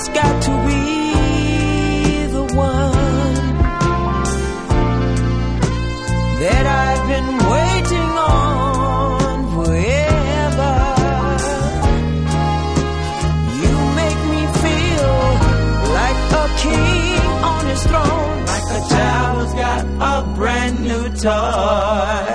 just got to be the one that I've been waiting on forever. You make me feel like a king on his throne, like a child who's got a brand new toy.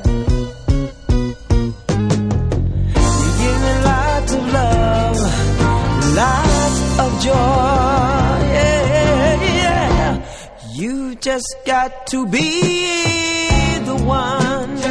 You give me lots of love, lots of joy, yeah, yeah. You just got to be the one